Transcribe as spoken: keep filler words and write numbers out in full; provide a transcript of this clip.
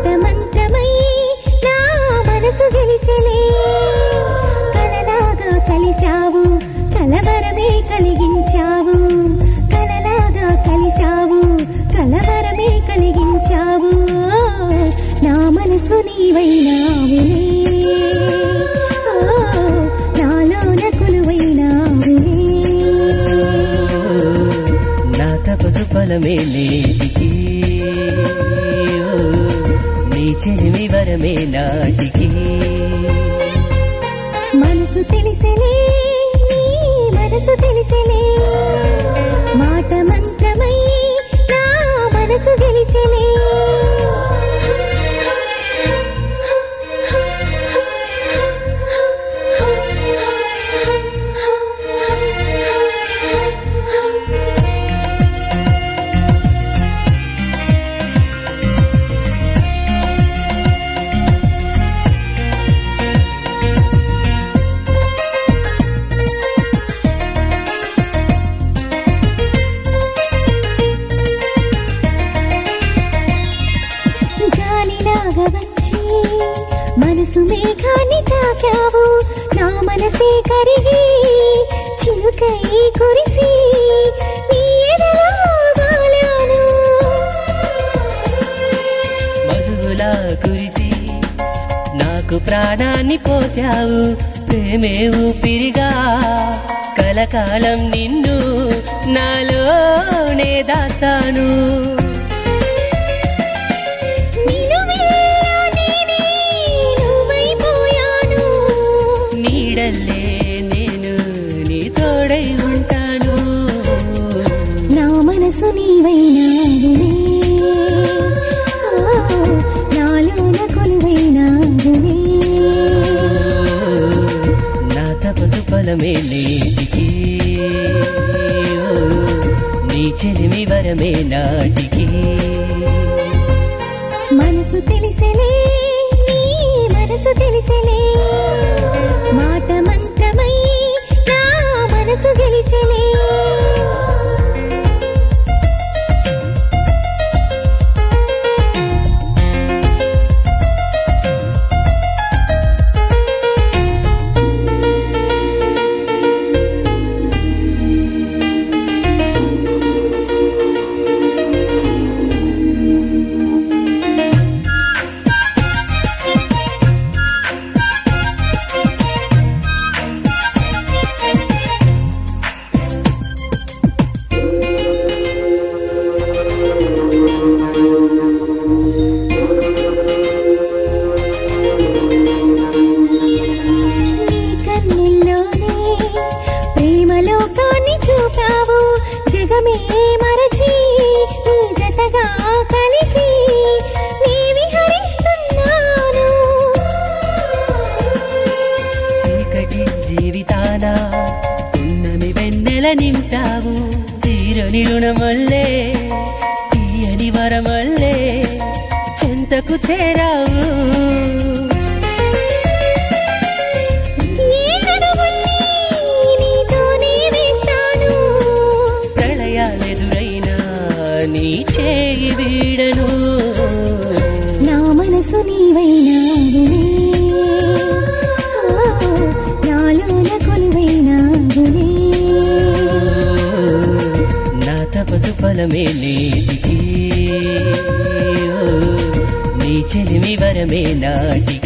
మంత్రమై నా మనసు గెలిచెలే కలలాగా కలిశావు కలవరమే కలిగించావు కలలాగా కలిశావు కలవరమే కలిగించావు నా మనసు నీవైనావులే నాలోన కొలువైనావులే నా తపసు ఫలమే నేటికి నీ చెలిమి వరమే నాటికి మనసు తెలిసెలే నీ మనసు తెలిసెలే మాట మంత్రమై నా మనసు గెలిచెలే వచ్చి మనసు మేఘాన్ని తాకావు నా మనసే కరిగి చిలుకై కురిసి నీ ఎదలో వాలాను మధులా కురిసి నాకు ప్రాణాన్ని పోసావు ప్రేమే ఊపిరిగా కలకాలం నిన్ను నాలోనే దాస్తాను నేను నీ తోడై ఉంటాను నా మనసు నీవైనావులే నాలోన కొలువైనావులే నా తపసు ఫలమే నేటికి నీ చెలిమి వరమే నాటికి మనసు తెలిసెలే నీ మనసు తెలిసెలే మాట మంత్రమై నా మనసు గెలిచెలే జగమే మరచి నీ జతగా కలిసి నీ విహరిస్తున్నాను చీకటి జీవితాన ఉన్నమి వెన్నెల నింటావు తీరని రుణమల్లే తీయని వరమల్లే చెంతకు చేరావు నీ చేయి వీడను నా మనసు నీవైనావులే నాలోన కొలువైనావులే నా తపసు ఫలమే నేటికి నీ చెలిమి వరమే నాటికి